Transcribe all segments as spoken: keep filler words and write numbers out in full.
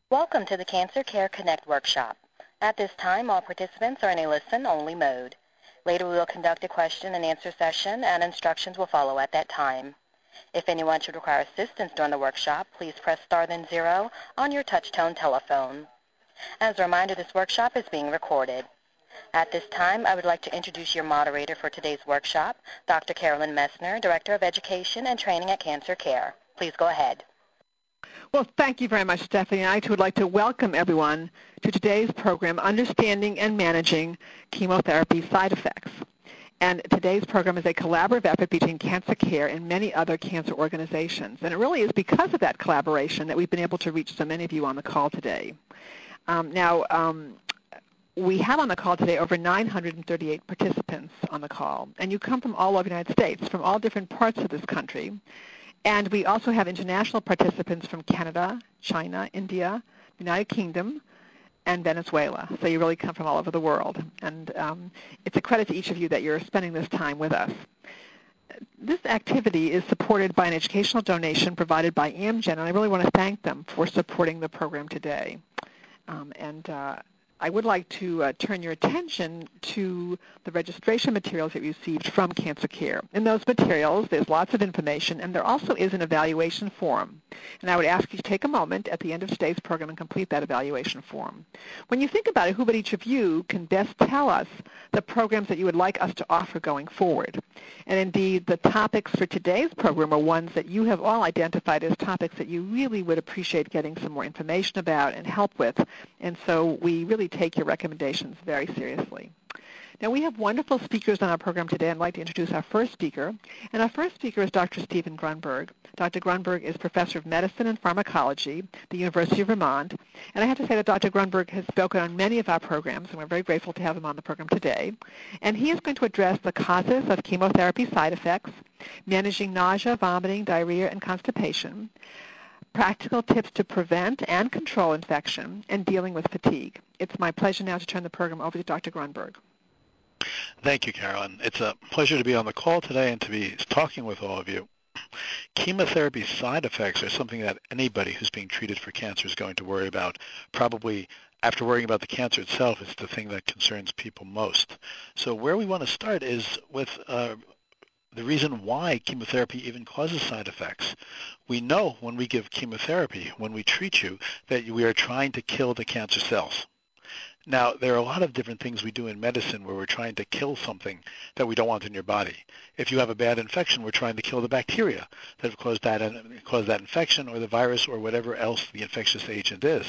Welcome to the Cancer Care Connect workshop. At this time, all participants are in a listen-only mode. Later, we will conduct a question-and-answer session, and instructions will follow at that time. If anyone should require assistance during the workshop, please press star then zero on your touch-tone telephone. As a reminder, this workshop is being recorded. At this time, I would like to introduce your moderator for today's workshop, Doctor Carolyn Messner, Director of Education and Training at Cancer Care. Please go ahead. Well, thank you very much, Stephanie. I too would like to welcome everyone to today's program, Understanding and Managing Chemotherapy Side Effects. And today's program is a collaborative effort between Cancer Care and many other cancer organizations. And it really is because of that collaboration that we've been able to reach so many of you on the call today. Um, now, um, we have on the call today over nine hundred thirty-eight participants on the call. And you come from all over the United States, from all different parts of this country. And we also have international participants from Canada, China, India, the United Kingdom, and Venezuela. So you really come from all over the world. And um, it's a credit to each of you that you're spending this time with us. This activity is supported by an educational donation provided by Amgen, and I really want to thank them for supporting the program today. Um, and uh, I would like to uh, turn your attention to the registration materials that you received from Cancer Care. In those materials, there's lots of information, and there also is an evaluation form. And I would ask you to take a moment at the end of today's program and complete that evaluation form. When you think about it, who but each of you can best tell us the programs that you would like us to offer going forward? And indeed, the topics for today's program are ones that you have all identified as topics that you really would appreciate getting some more information about and help with. And so we really take your recommendations very seriously. Now, we have wonderful speakers on our program today. I'd like to introduce our first speaker. And our first speaker is Doctor Stephen Grunberg. Doctor Grunberg is Professor of Medicine and Pharmacology at the University of Vermont. And I have to say that Doctor Grunberg has spoken on many of our programs, and we're very grateful to have him on the program today. And he is going to address the causes of chemotherapy side effects, managing nausea, vomiting, diarrhea, and constipation, practical tips to prevent and control infection, and dealing with fatigue. It's my pleasure now to turn the program over to Doctor Grunberg. Thank you, Carolyn. It's a pleasure to be on the call today and to be talking with all of you. Chemotherapy side effects are something that anybody who's being treated for cancer is going to worry about. Probably after worrying about the cancer itself, it's the thing that concerns people most. So where we want to start is with uh, the reason why chemotherapy even causes side effects. We know when we give chemotherapy, when we treat you, that we are trying to kill the cancer cells. Now, there are a lot of different things we do in medicine where we're trying to kill something that we don't want in your body. If you have a bad infection, we're trying to kill the bacteria that have caused that, caused that infection, or the virus, or whatever else the infectious agent is.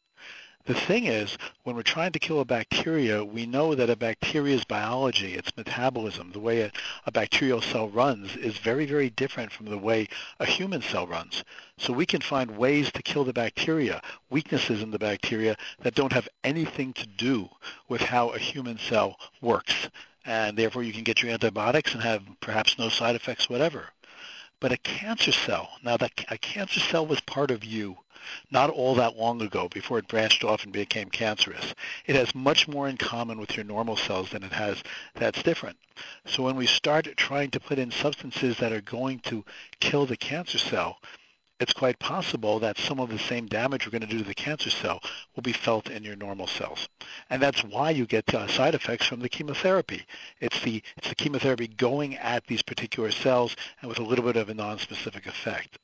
The thing is, when we're trying to kill a bacteria, we know that a bacteria's biology, its metabolism, the way a, a bacterial cell runs is very, very different from the way a human cell runs. So we can find ways to kill the bacteria, weaknesses in the bacteria that don't have anything to do with how a human cell works. And therefore you can get your antibiotics and have perhaps no side effects whatever. But a cancer cell, now that a cancer cell was part of you not all that long ago before it branched off and became cancerous. It has much more in common with your normal cells than it has that's different. So when we start trying to put in substances that are going to kill the cancer cell, it's quite possible that some of the same damage we're going to do to the cancer cell will be felt in your normal cells. And that's why you get uh, side effects from the chemotherapy. It's the, it's the chemotherapy going at these particular cells and with a little bit of a non-specific effect.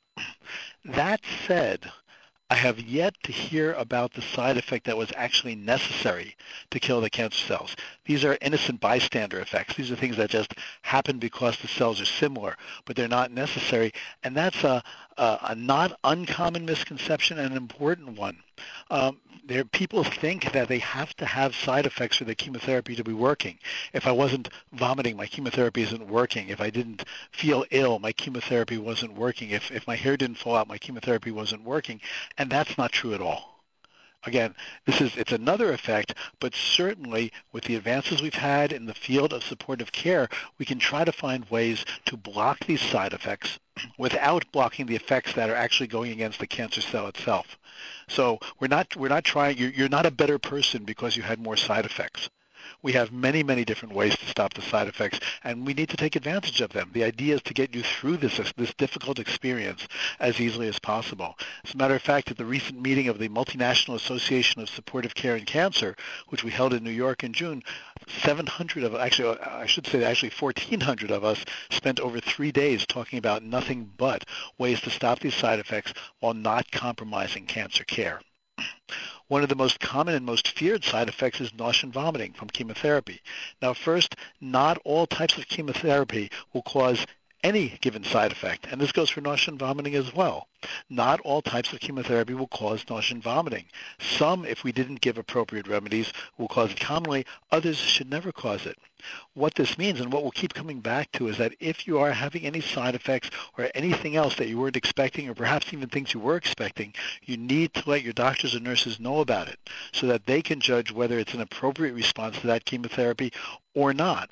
That said, I have yet to hear about the side effect that was actually necessary to kill the cancer cells. These are innocent bystander effects. These are things that just happen because the cells are similar, but they're not necessary. And that's a, a, a not uncommon misconception and an important one. Um, there, people think that they have to have side effects for the chemotherapy to be working. If I wasn't vomiting, my chemotherapy isn't working. If I didn't feel ill, my chemotherapy wasn't working. If, if my hair didn't fall out, my chemotherapy wasn't working. And that's not true at all. Again, this is it's another effect, but certainly with the advances we've had in the field of supportive care, we can try to find ways to block these side effects without blocking the effects that are actually going against the cancer cell itself. So we're not we're not trying. You're, you're not a better person because you had more side effects. We have many, many different ways to stop the side effects, and we need to take advantage of them. The idea is to get you through this, this difficult experience as easily as possible. As a matter of fact, at the recent meeting of the Multinational Association of Supportive Care in Cancer, which we held in New York in June, seven hundred of, actually, I should say actually fourteen hundred of us spent over three days talking about nothing but ways to stop these side effects while not compromising cancer care. One of the most common and most feared side effects is nausea and vomiting from chemotherapy. Now, first, not all types of chemotherapy will cause any given side effect, and this goes for nausea and vomiting as well. Not all types of chemotherapy will cause nausea and vomiting. Some, if we didn't give appropriate remedies, will cause it commonly. Others should never cause it. What this means, and what we'll keep coming back to, is that if you are having any side effects or anything else that you weren't expecting, or perhaps even things you were expecting, you need to let your doctors and nurses know about it so that they can judge whether it's an appropriate response to that chemotherapy or not.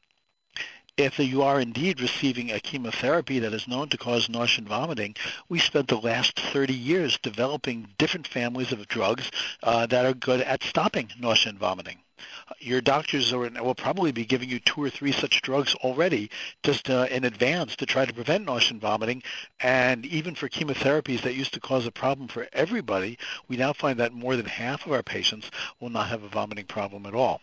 If you are indeed receiving a chemotherapy that is known to cause nausea and vomiting, we spent the last thirty years developing different families of drugs uh, that are good at stopping nausea and vomiting. Your doctors are, will probably be giving you two or three such drugs already just uh, in advance to try to prevent nausea and vomiting. And even for chemotherapies that used to cause a problem for everybody, we now find that more than half of our patients will not have a vomiting problem at all.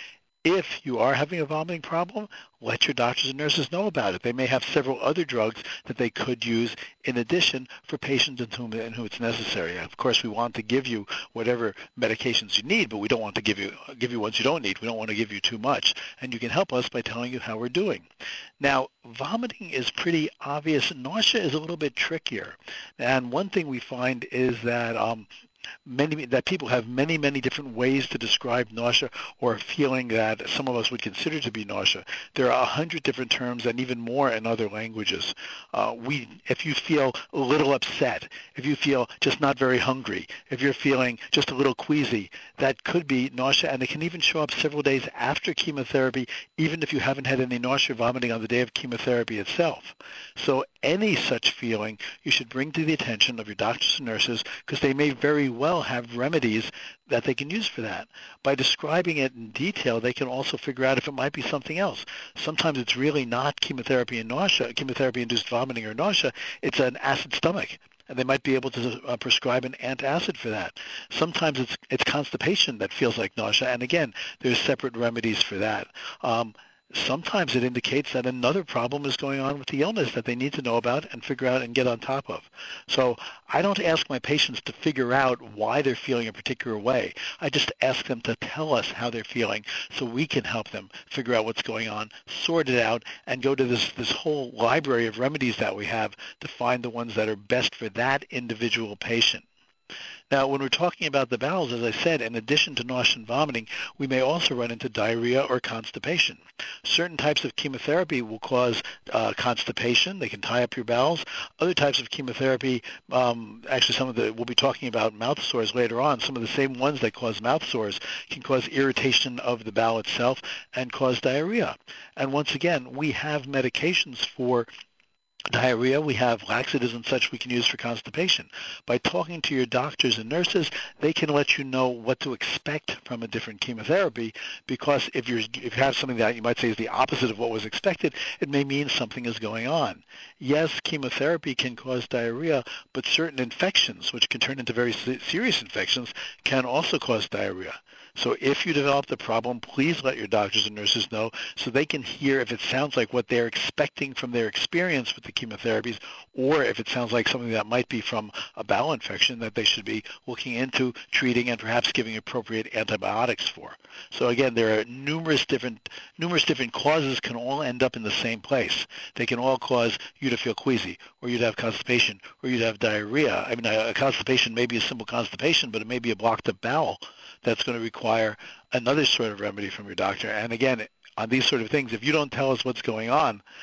If you are having a vomiting problem, let your doctors and nurses know about it. They may have several other drugs that they could use in addition for patients in whom, in whom it's necessary. Of course, we want to give you whatever medications you need, but we don't want to give you give you ones you don't need. We don't want to give you too much. And you can help us by telling you how we're doing. Now, vomiting is pretty obvious. Nausea is a little bit trickier. And one thing we find is that um, Many that people have many, many different ways to describe nausea or a feeling that some of us would consider to be nausea. There are a hundred different terms and even more in other languages. Uh, we, if you feel a little upset, if you feel just not very hungry, if you're feeling just a little queasy, that could be nausea, and it can even show up several days after chemotherapy, even if you haven't had any nausea or vomiting on the day of chemotherapy itself. So any such feeling you should bring to the attention of your doctors and nurses, because they may very well have remedies that they can use for that. By describing it in detail, they can also figure out if it might be something else. Sometimes it's really not chemotherapy and nausea, chemotherapy-induced vomiting or nausea. It's an acid stomach, and they might be able to uh, prescribe an antacid for that. Sometimes it's it's constipation that feels like nausea, and again, there's separate remedies for that. Um, Sometimes it indicates that another problem is going on with the illness that they need to know about and figure out and get on top of. So I don't ask my patients to figure out why they're feeling a particular way. I just ask them to tell us how they're feeling so we can help them figure out what's going on, sort it out, and go to this, this whole library of remedies that we have to find the ones that are best for that individual patient. Now, when we're talking about the bowels, as I said, in addition to nausea and vomiting, we may also run into diarrhea or constipation. Certain types of chemotherapy will cause uh, constipation. They can tie up your bowels. Other types of chemotherapy, um, actually some of the, we'll be talking about mouth sores later on, some of the same ones that cause mouth sores can cause irritation of the bowel itself and cause diarrhea. And once again, we have medications for diarrhea. We have laxatives and such we can use for constipation. By talking to your doctors and nurses, they can let you know what to expect from a different chemotherapy, because if you're if you have something that you might say is the opposite of what was expected, it may mean something is going on. Yes, chemotherapy can cause diarrhea, but certain infections, which can turn into very serious infections, can also cause diarrhea. So if you develop the problem, please let your doctors and nurses know so they can hear if it sounds like what they're expecting from their experience with the chemotherapies, or if it sounds like something that might be from a bowel infection that they should be looking into, treating, and perhaps giving appropriate antibiotics for. So again, there are numerous different numerous different causes can all end up in the same place. They can all cause you to feel queasy, or you to have constipation, or you to have diarrhea. I mean, a, a constipation may be a simple constipation, but it may be a blocked up bowel that's going to require another sort of remedy from your doctor. And again, on these sort of things, if you don't tell us what's going on,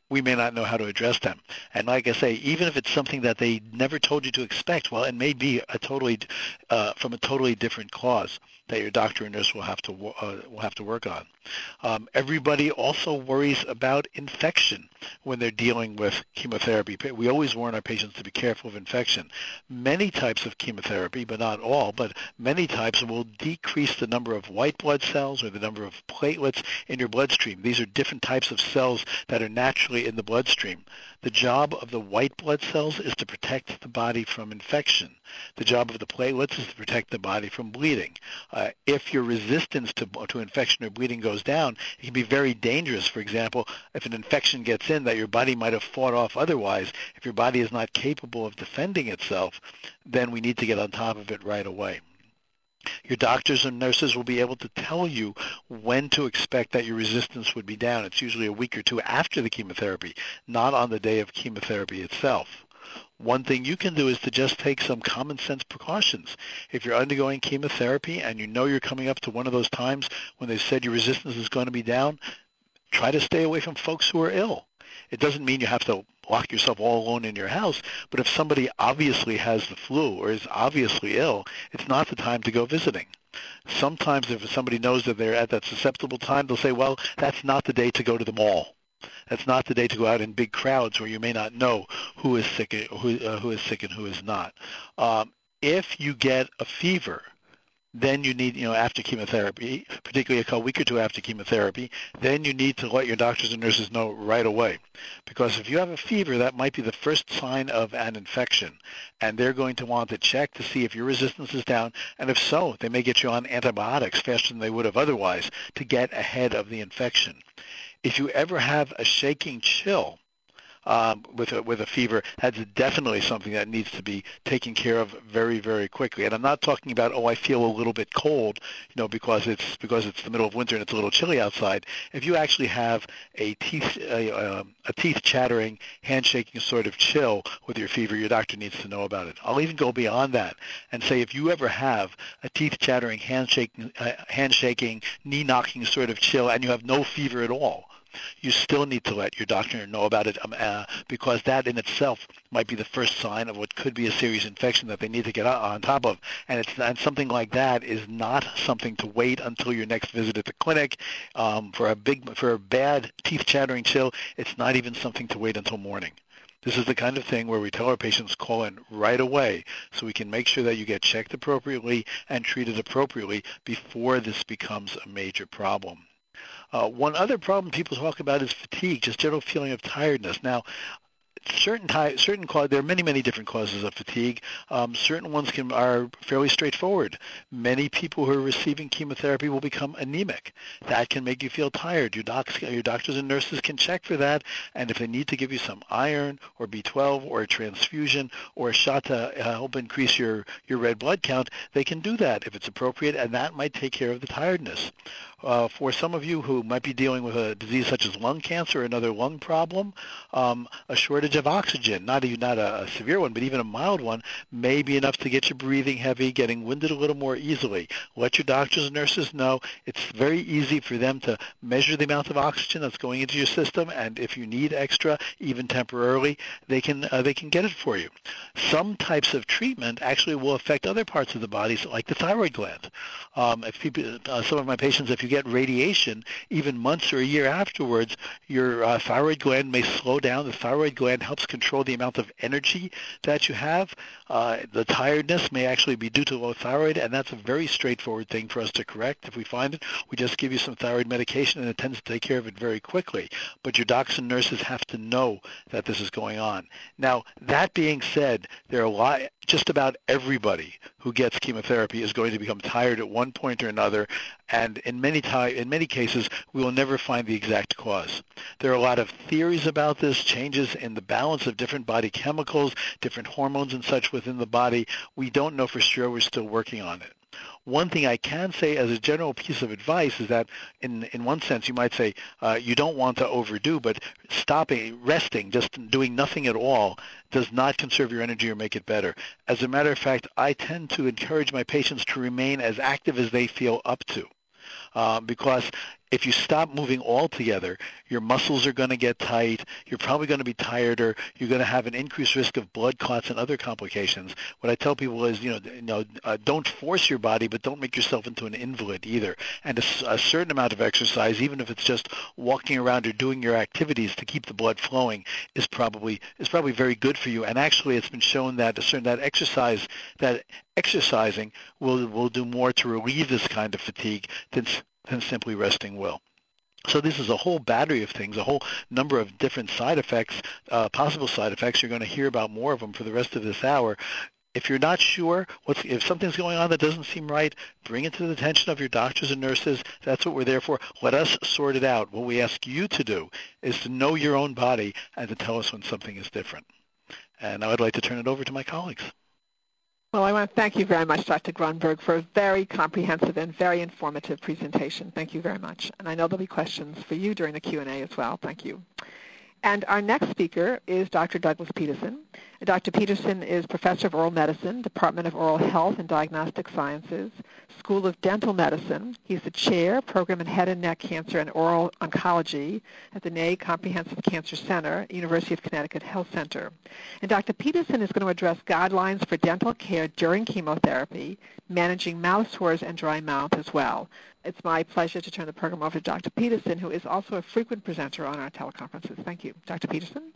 we may not know how to address them. And like I say, even if it's something that they never told you to expect, well, it may be a totally uh, from a totally different cause that your doctor and nurse will have to uh, will have to work on. Um, everybody also worries about infection when they're dealing with chemotherapy. We always warn our patients to be careful of infection. Many types of chemotherapy, but not all, but many types will decrease the number of white blood cells or the number of platelets in your bloodstream. These are different types of cells that are naturally in the bloodstream. The job of the white blood cells is to protect the body from infection. The job of the platelets is to protect the body from bleeding. Uh, if your resistance to, to infection or bleeding goes down, it can be very dangerous. For example, if an infection gets in that your body might have fought off otherwise, if your body is not capable of defending itself, then we need to get on top of it right away. Your doctors and nurses will be able to tell you when to expect that your resistance would be down. It's usually a week or two after the chemotherapy, not on the day of chemotherapy itself. One thing you can do is to just take some common sense precautions. If you're undergoing chemotherapy and you know you're coming up to one of those times when they've said your resistance is going to be down, try to stay away from folks who are ill. It doesn't mean you have to lock yourself all alone in your house, but if somebody obviously has the flu or is obviously ill, it's not the time to go visiting. Sometimes if somebody knows that they're at that susceptible time, they'll say, well, that's not the day to go to the mall. That's not the day to go out in big crowds where you may not know who is sick, who, uh, who is sick and who is not. Um, if you get a fever, then you need, you know, after chemotherapy, particularly a week or two after chemotherapy, then you need to let your doctors and nurses know right away. Because if you have a fever, that might be the first sign of an infection. And they're going to want to check to see if your resistance is down. And if so, they may get you on antibiotics faster than they would have otherwise to get ahead of the infection. If you ever have a shaking chill, Um, with a with a fever, that's definitely something that needs to be taken care of very, very quickly. And I'm not talking about, oh, I feel a little bit cold, you know, because it's because it's the middle of winter and it's a little chilly outside. If you actually have a teeth a, um, a teeth chattering, handshaking sort of chill with your fever, your doctor needs to know about it. I'll even go beyond that and say if you ever have a teeth chattering, handshaking, uh, handshaking, knee knocking sort of chill, and you have no fever at all, you still need to let your doctor know about it um, uh, because that in itself might be the first sign of what could be a serious infection that they need to get on top of. And it's and something like that is not something to wait until your next visit at the clinic. Um, for a big, for a bad teeth chattering chill, it's not even something to wait until morning. This is the kind of thing where we tell our patients call in right away so we can make sure that you get checked appropriately and treated appropriately before this becomes a major problem. Uh, one other problem people talk about is fatigue, just general feeling of tiredness. Now, certain ty- certain cause, there are many, many different causes of fatigue. Um, certain ones can are fairly straightforward. Many people who are receiving chemotherapy will become anemic. That can make you feel tired. Your, docs, your doctors and nurses can check for that, and if they need to give you some iron or B twelve or a transfusion or a shot to uh, help increase your, your red blood count, they can do that if it's appropriate, and that might take care of the tiredness. Uh, for some of you who might be dealing with a disease such as lung cancer or another lung problem, um, a shortage of oxygen, not even not a, a severe one, but even a mild one, may be enough to get you breathing heavy, getting winded a little more easily. Let your doctors and nurses know. It's very easy for them to measure the amount of oxygen that's going into your system, and if you need extra, even temporarily, they can uh, they can get it for you. Some types of treatment actually will affect other parts of the body, like the thyroid gland. Um, if people, uh, some of my patients, if you get radiation, even months or a year afterwards, your uh, thyroid gland may slow down. The thyroid gland helps control the amount of energy that you have. Uh, the tiredness may actually be due to low thyroid, and that's a very straightforward thing for us to correct. If we find it, we just give you some thyroid medication, and it tends to take care of it very quickly. But your docs and nurses have to know that this is going on. Now, that being said, there are a lot, just about everybody who gets chemotherapy is going to become tired at one point or another, and in many time, in many cases, we will never find the exact cause. There are a lot of theories about this, changes in the balance of different body chemicals, different hormones and such within the body. We don't know for sure. We're still working on it. One thing I can say as a general piece of advice is that in in one sense you might say uh, you don't want to overdo, but stopping, resting, just doing nothing at all does not conserve your energy or make it better. As a matter of fact, I tend to encourage my patients to remain as active as they feel up to. Uh, because If you stop moving altogether, your muscles are going to get tight. You're probably going to be tireder. You're going to have an increased risk of blood clots and other complications. What I tell people is, you know, you know, uh, don't force your body, but don't make yourself into an invalid either. And a, a certain amount of exercise, even if it's just walking around or doing your activities to keep the blood flowing, is probably is probably very good for you. And actually, it's been shown that a certain that exercise that exercising will will do more to relieve this kind of fatigue than than simply resting well. So this is a whole battery of things, a whole number of different side effects, uh, possible side effects. You're going to hear about more of them for the rest of this hour. If you're not sure, what's, if something's going on that doesn't seem right, bring it to the attention of your doctors and nurses. That's what we're there for. Let us sort it out. What we ask you to do is to know your own body and to tell us when something is different. And now I'd like to turn it over to my colleagues. Well, I want to thank you very much, Doctor Grunberg, for a very comprehensive and very informative presentation. Thank you very much. And I know there'll be questions for you during the Q and A as well. Thank you. And our next speaker is Doctor Douglas Peterson. Doctor Peterson is Professor of Oral Medicine, Department of Oral Health and Diagnostic Sciences, School of Dental Medicine. He's the Chair, Program in Head and Neck Cancer and Oral Oncology at the Ney Comprehensive Cancer Center, University of Connecticut Health Center. And Doctor Peterson is going to address guidelines for dental care during chemotherapy, managing mouth sores and dry mouth as well. It's my pleasure to turn the program over to Doctor Peterson, who is also a frequent presenter on our teleconferences. Thank you. Doctor Peterson?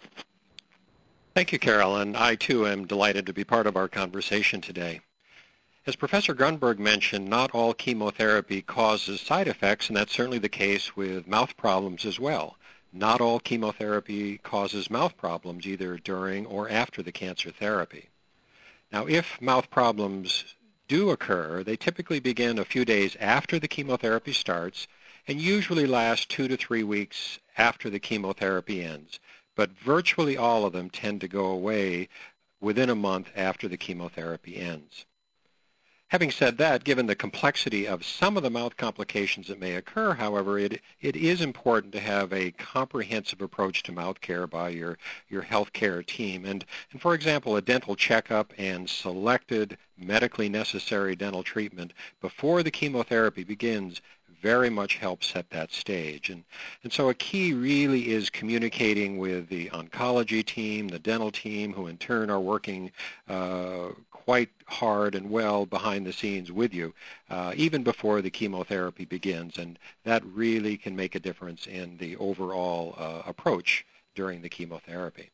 Thank you, Carol, and I, too, am delighted to be part of our conversation today. As Professor Grunberg mentioned, not all chemotherapy causes side effects, and that's certainly the case with mouth problems as well. Not all chemotherapy causes mouth problems either during or after the cancer therapy. Now, if mouth problems do occur, they typically begin a few days after the chemotherapy starts and usually last two to three weeks after the chemotherapy ends. But virtually all of them tend to go away within a month after the chemotherapy ends. Having said that, given the complexity of some of the mouth complications that may occur, however, it, it is important to have a comprehensive approach to mouth care by your, your healthcare team. And, and for example, a dental checkup and selected medically necessary dental treatment before the chemotherapy begins very much helps set that stage. And, and so a key really is communicating with the oncology team, the dental team, who in turn are working uh, quite hard and well behind the scenes with you, uh, even before the chemotherapy begins. And that really can make a difference in the overall uh, approach during the chemotherapy.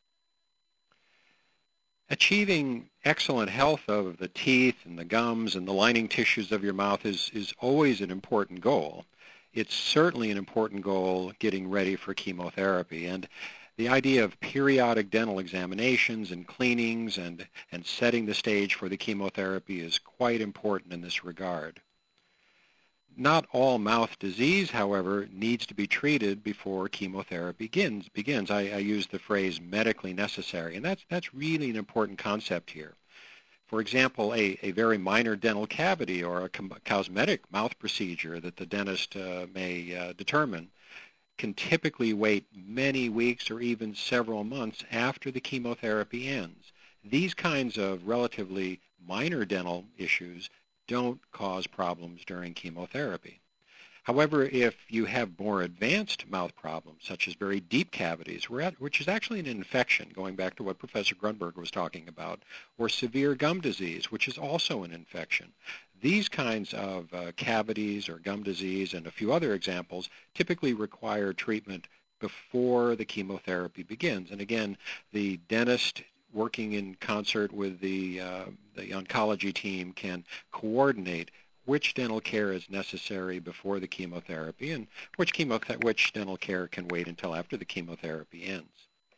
Achieving excellent health of the teeth and the gums and the lining tissues of your mouth is, is always an important goal. It's certainly an important goal getting ready for chemotherapy. And the idea of periodic dental examinations and cleanings and, and setting the stage for the chemotherapy is quite important in this regard. Not all mouth disease, however, needs to be treated before chemotherapy begins. begins. I, I use the phrase medically necessary, and that's, that's really an important concept here. For example, a, a very minor dental cavity or a cosmetic mouth procedure that the dentist uh, may uh, determine can typically wait many weeks or even several months after the chemotherapy ends. These kinds of relatively minor dental issues don't cause problems during chemotherapy. However, if you have more advanced mouth problems, such as very deep cavities, which is actually an infection, going back to what Professor Grunberg was talking about, or severe gum disease, which is also an infection, these kinds of uh, cavities or gum disease and a few other examples typically require treatment before the chemotherapy begins. And again, the dentist working in concert with the, uh, the oncology team can coordinate which dental care is necessary before the chemotherapy and which, chemo which dental care can wait until after the chemotherapy ends.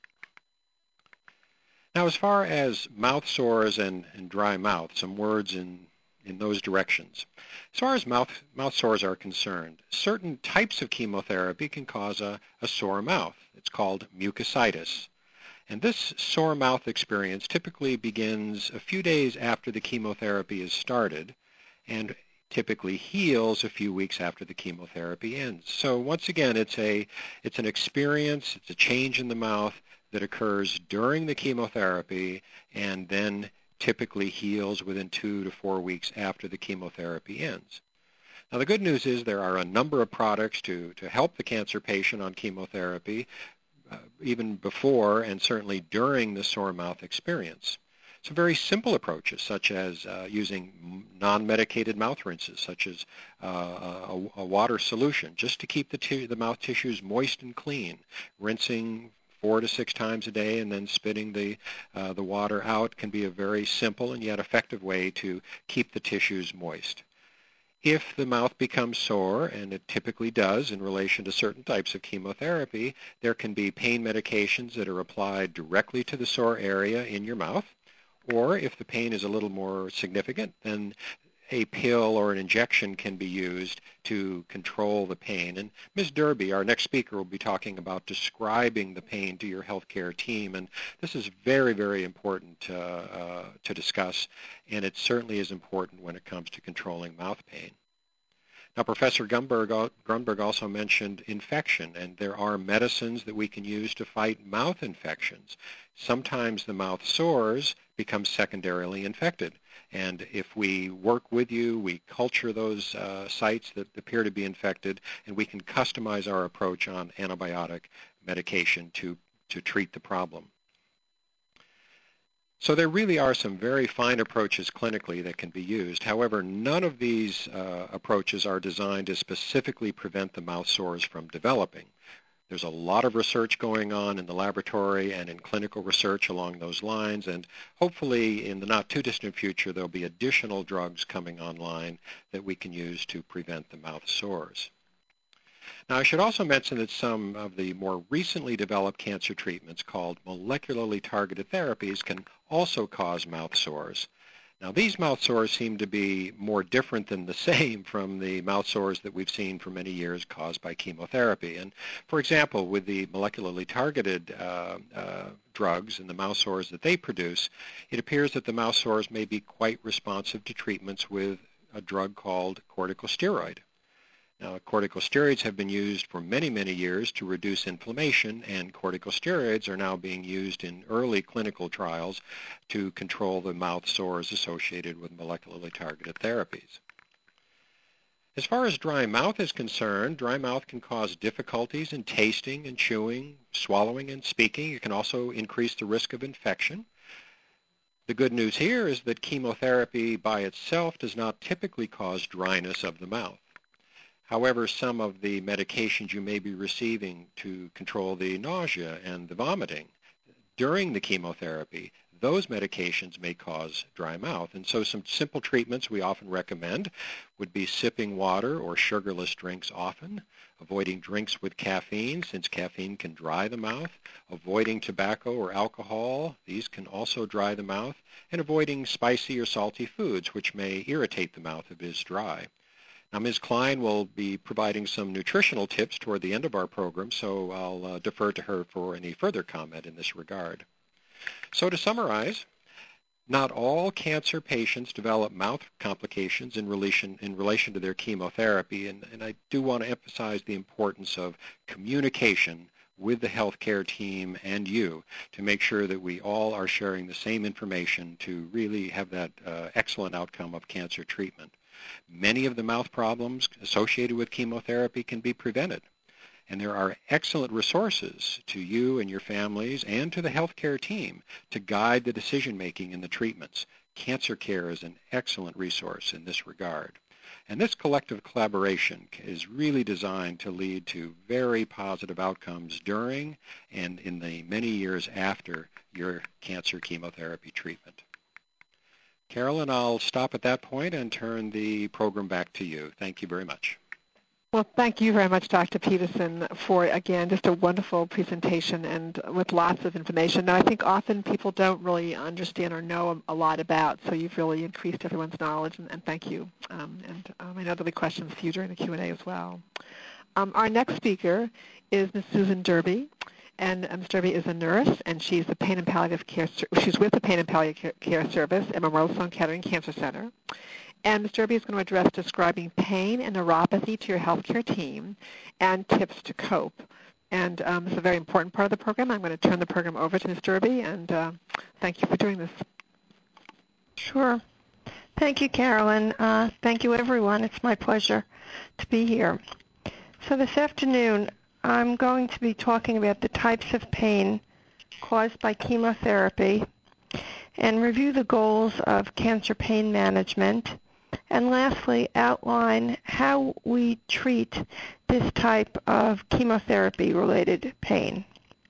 Now, as far as mouth sores and, and dry mouth, some words in, in those directions. As far as mouth, mouth sores are concerned, certain types of chemotherapy can cause a, a sore mouth. It's called mucositis. And this sore mouth experience typically begins a few days after the chemotherapy is started and typically heals a few weeks after the chemotherapy ends. So once again, it's a it's an experience, it's a change in the mouth that occurs during the chemotherapy and then typically heals within two to four weeks after the chemotherapy ends. Now, the good news is there are a number of products to, to help the cancer patient on chemotherapy, uh, even before and certainly during the sore mouth experience. Some very simple approaches, such as uh, using non-medicated mouth rinses, such as uh, a, a water solution, just to keep the, t- the mouth tissues moist and clean, rinsing four to six times a day and then spitting the, uh, the water out can be a very simple and yet effective way to keep the tissues moist. If the mouth becomes sore, and it typically does in relation to certain types of chemotherapy, there can be pain medications that are applied directly to the sore area in your mouth. Or if the pain is a little more significant, then a pill or an injection can be used to control the pain. And Miz Derby, our next speaker, will be talking about describing the pain to your healthcare team. And this is very, very important uh, uh, to discuss, and it certainly is important when it comes to controlling mouth pain. Now, Professor Grunberg, Grunberg also mentioned infection, and there are medicines that we can use to fight mouth infections. Sometimes the mouth sores become secondarily infected, and if we work with you, we culture those uh, sites that appear to be infected, and we can customize our approach on antibiotic medication to, to treat the problem. So there really are some very fine approaches clinically that can be used. However, none of these uh, approaches are designed to specifically prevent the mouth sores from developing. There's a lot of research going on in the laboratory and in clinical research along those lines, and hopefully in the not-too-distant future there'll be additional drugs coming online that we can use to prevent the mouth sores. Now, I should also mention that some of the more recently developed cancer treatments called molecularly targeted therapies can also cause mouth sores. Now, these mouth sores seem to be more different than the same from the mouth sores that we've seen for many years caused by chemotherapy. And, for example, with the molecularly targeted uh, uh, drugs and the mouth sores that they produce, it appears that the mouth sores may be quite responsive to treatments with a drug called corticosteroid. Now, corticosteroids have been used for many, many years to reduce inflammation, and corticosteroids are now being used in early clinical trials to control the mouth sores associated with molecularly targeted therapies. As far as dry mouth is concerned, dry mouth can cause difficulties in tasting and chewing, swallowing and speaking. It can also increase the risk of infection. The good news here is that chemotherapy by itself does not typically cause dryness of the mouth. However, some of the medications you may be receiving to control the nausea and the vomiting during the chemotherapy, those medications may cause dry mouth. And so some simple treatments we often recommend would be sipping water or sugarless drinks often, avoiding drinks with caffeine since caffeine can dry the mouth, avoiding tobacco or alcohol, these can also dry the mouth, and avoiding spicy or salty foods which may irritate the mouth if it is dry. Now, Miz Klein will be providing some nutritional tips toward the end of our program, so I'll uh, defer to her for any further comment in this regard. So to summarize, not all cancer patients develop mouth complications in relation, in relation to their chemotherapy, and, and I do want to emphasize the importance of communication with the healthcare team and you to make sure that we all are sharing the same information to really have that uh, excellent outcome of cancer treatment. Many of the mouth problems associated with chemotherapy can be prevented, and there are excellent resources to you and your families and to the healthcare team to guide the decision-making in the treatments. Cancer Care is an excellent resource in this regard. And this collective collaboration is really designed to lead to very positive outcomes during and in the many years after your cancer chemotherapy treatment. Carolyn, I'll stop at that point and turn the program back to you. Thank you very much. Well, thank you very much, Doctor Peterson, for, again, just a wonderful presentation and with lots of information that I think often people don't really understand or know a lot about, so you've really increased everyone's knowledge, and, and thank you. Um, and um, I know there'll be questions for you during the Q and A as well. Um, our next speaker is Miz Susan Derby. And Miz Derby is a nurse, and she's the pain and palliative care. She's with the Pain and Palliative Care Service at Memorial Sloan Kettering Cancer Center. And Miz Derby is going to address describing pain and neuropathy to your healthcare team and tips to cope. And um, it's a very important part of the program. I'm going to turn the program over to Miz Derby, and uh, thank you for doing this. Sure. Thank you, Carolyn. Uh, thank you, everyone. It's my pleasure to be here. So this afternoon, I'm going to be talking about the types of pain caused by chemotherapy and review the goals of cancer pain management, and lastly, outline how we treat this type of chemotherapy-related pain.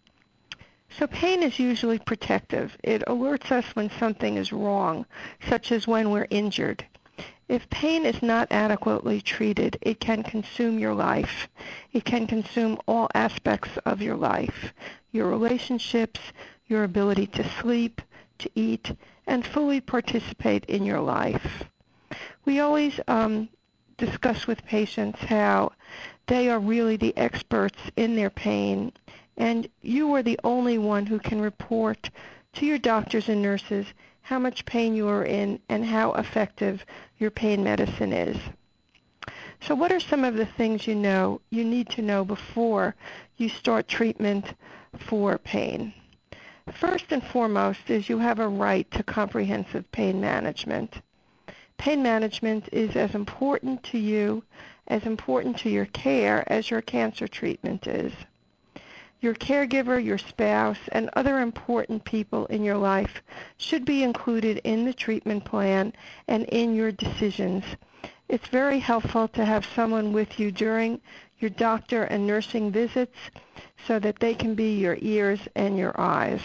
So pain is usually protective. It alerts us when something is wrong, such as when we're injured. If pain is not adequately treated, it can consume your life. It can consume all aspects of your life, your relationships, your ability to sleep, to eat, and fully participate in your life. We always um, discuss with patients how they are really the experts in their pain, and you are the only one who can report to your doctors and nurses how much pain you are in and how effective your pain medicine is. So what are some of the things you know you need to know before you start treatment for pain? First and foremost is you have a right to comprehensive pain management. Pain management is as important to you, as important to your care as your cancer treatment is. Your caregiver, your spouse, and other important people in your life should be included in the treatment plan and in your decisions. It's very helpful to have someone with you during your doctor and nursing visits so that they can be your ears and your eyes.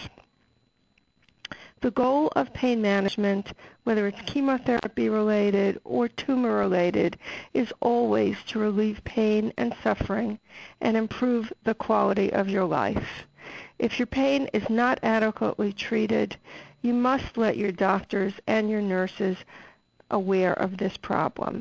The goal of pain management, whether it's chemotherapy-related or tumor-related, is always to relieve pain and suffering and improve the quality of your life. If your pain is not adequately treated, you must let your doctors and your nurses aware of this problem.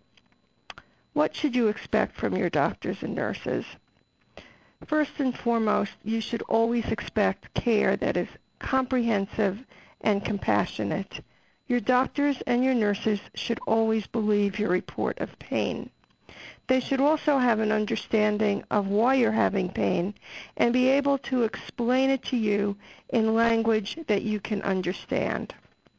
What should you expect from your doctors and nurses? First and foremost, you should always expect care that is comprehensive and compassionate. Your doctors and your nurses should always believe your report of pain. They should also have an understanding of why you're having pain and be able to explain it to you in language that you can understand.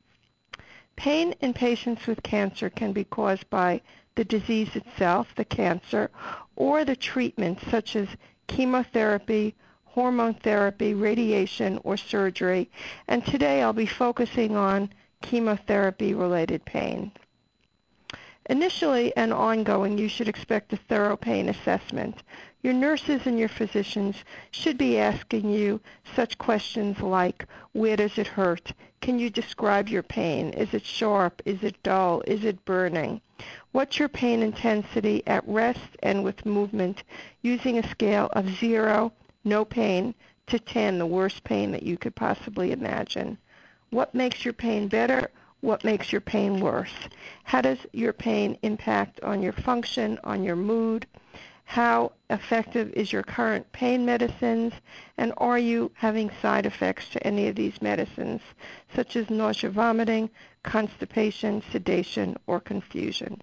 Pain in patients with cancer can be caused by the disease itself, the cancer, or the treatment such as chemotherapy, hormone therapy, radiation, or surgery, and today I'll be focusing on chemotherapy-related pain. Initially and ongoing, you should expect a thorough pain assessment. Your nurses and your physicians should be asking you such questions like, where does it hurt? Can you describe your pain? Is it sharp? Is it dull? Is it burning? What's your pain intensity at rest and with movement, using a scale of zero, no pain, to ten, the worst pain that you could possibly imagine. What makes your pain better? What makes your pain worse? How does your pain impact on your function, on your mood? How effective is your current pain medicines? And are you having side effects to any of these medicines, such as nausea, vomiting, constipation, sedation, or confusion?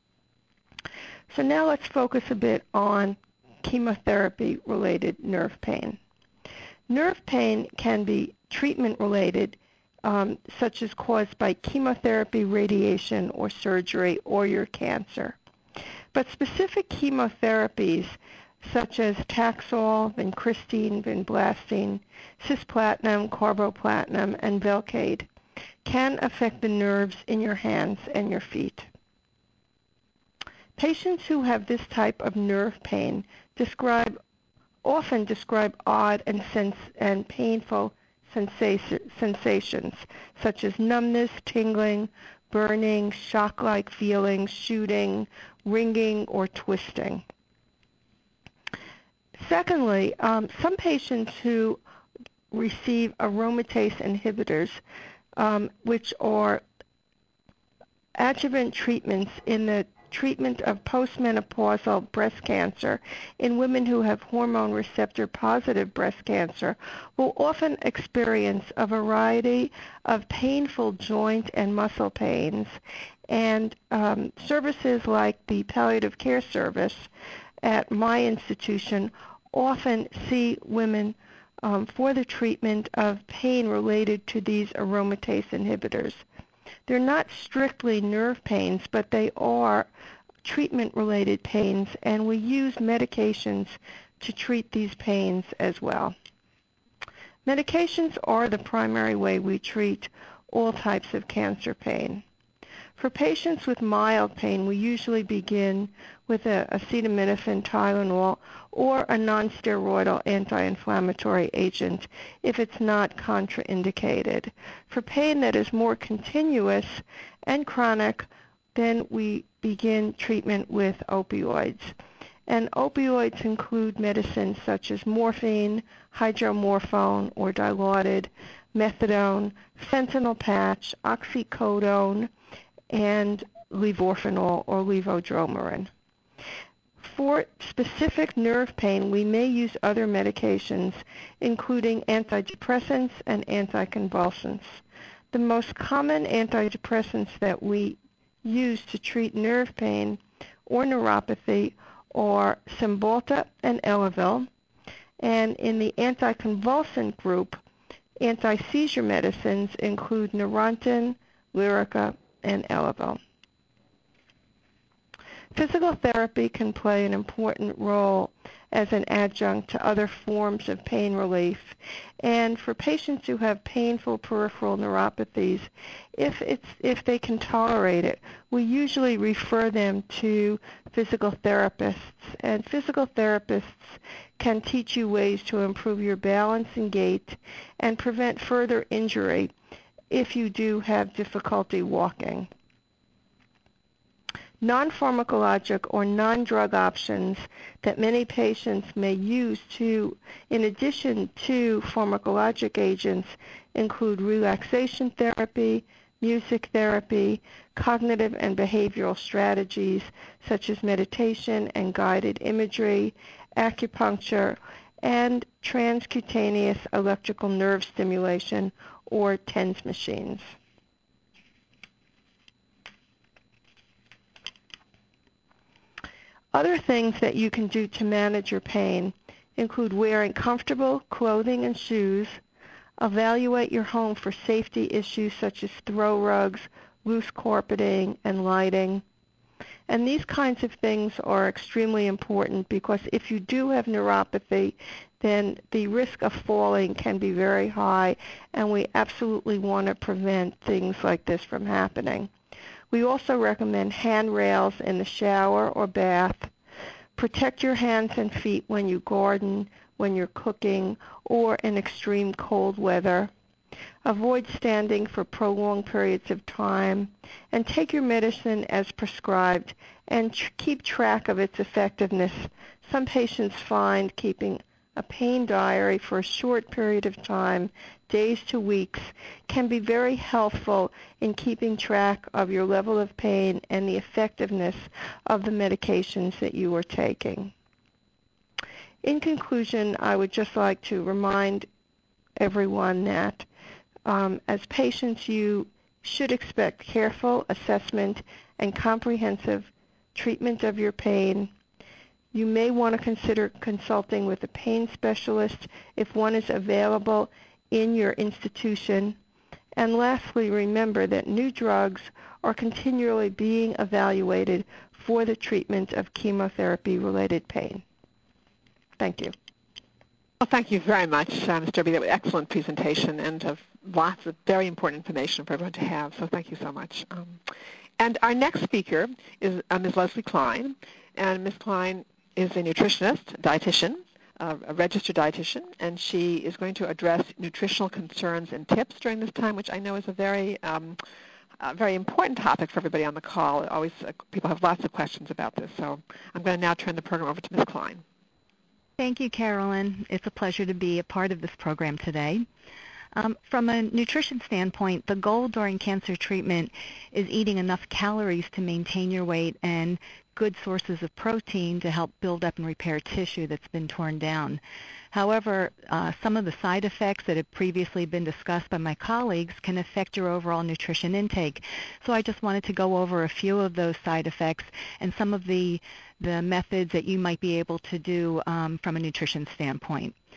So now let's focus a bit on chemotherapy-related nerve pain. Nerve pain can be treatment-related, um, such as caused by chemotherapy, radiation, or surgery, or your cancer. But specific chemotherapies, such as Taxol, vincristine, vinblastine, cisplatin, carboplatin, and Velcade, can affect the nerves in your hands and your feet. Patients who have this type of nerve pain describe, often describe odd and, sens- and painful sensation, sensations, such as numbness, tingling, burning, shock-like feelings, shooting, ringing, or twisting. Secondly, um, some patients who receive aromatase inhibitors, um, which are adjuvant treatments in the treatment of postmenopausal breast cancer in women who have hormone receptor positive breast cancer, will often experience a variety of painful joint and muscle pains, and um, services like the palliative care service at my institution often see women um, for the treatment of pain related to these aromatase inhibitors. They're not strictly nerve pains, but they are treatment-related pains, and we use medications to treat these pains as well. Medications are the primary way we treat all types of cancer pain. For patients with mild pain, we usually begin with a acetaminophen, Tylenol, or a nonsteroidal anti-inflammatory agent if it's not contraindicated. For pain that is more continuous and chronic, then we begin treatment with opioids. And opioids include medicines such as morphine, hydromorphone or dilaudid, methadone, fentanyl patch, oxycodone, and levorphanol or levodromerin. For specific nerve pain, we may use other medications, including antidepressants and anticonvulsants. The most common antidepressants that we use to treat nerve pain or neuropathy are Cymbalta and Elavil. And in the anticonvulsant group, anti-seizure medicines include Neurontin, Lyrica, and Elavil. Physical therapy can play an important role as an adjunct to other forms of pain relief. And for patients who have painful peripheral neuropathies, if it's if they can tolerate it, we usually refer them to physical therapists. And physical therapists can teach you ways to improve your balance and gait and prevent further injury if you do have difficulty walking. Non-pharmacologic or non-drug options that many patients may use to, in addition to pharmacologic agents, include relaxation therapy, music therapy, cognitive and behavioral strategies such as meditation and guided imagery, acupuncture, and transcutaneous electrical nerve stimulation or TENS machines. Other things that you can do to manage your pain include wearing comfortable clothing and shoes, evaluate your home for safety issues such as throw rugs, loose carpeting, and lighting. And these kinds of things are extremely important because if you do have neuropathy, then the risk of falling can be very high, and we absolutely want to prevent things like this from happening. We also recommend handrails in the shower or bath. Protect your hands and feet when you garden, when you're cooking, or in extreme cold weather. Avoid standing for prolonged periods of time, and take your medicine as prescribed and tr- keep track of its effectiveness. Some patients find keeping a pain diary for a short period of time, days to weeks, can be very helpful in keeping track of your level of pain and the effectiveness of the medications that you are taking. In conclusion, I would just like to remind everyone that um, as patients, you should expect careful assessment and comprehensive treatment of your pain. You may want to consider consulting with a pain specialist if one is available in your institution. And lastly, remember that new drugs are continually being evaluated for the treatment of chemotherapy-related pain. Thank you. Well, thank you very much, uh, Miz Derby. That was an excellent presentation and of lots of very important information for everyone to have. So thank you so much. Um, and our next speaker is uh, Miz Leslie Klein. And Miz Klein is a nutritionist, dietitian, uh, a registered dietitian, and she is going to address nutritional concerns and tips during this time, which I know is a very, um, uh, very important topic for everybody on the call. Always, uh, people have lots of questions about this. So I'm going to now turn the program over to Miz Klein. Thank you, Carolyn. It's a pleasure to be a part of this program today. Um, from a nutrition standpoint, the goal during cancer treatment is eating enough calories to maintain your weight and good sources of protein to help build up and repair tissue that's been torn down. However, uh, some of the side effects that have previously been discussed by my colleagues can affect your overall nutrition intake. So I just wanted to go over a few of those side effects and some of the, the methods that you might be able to do um, from a nutrition standpoint.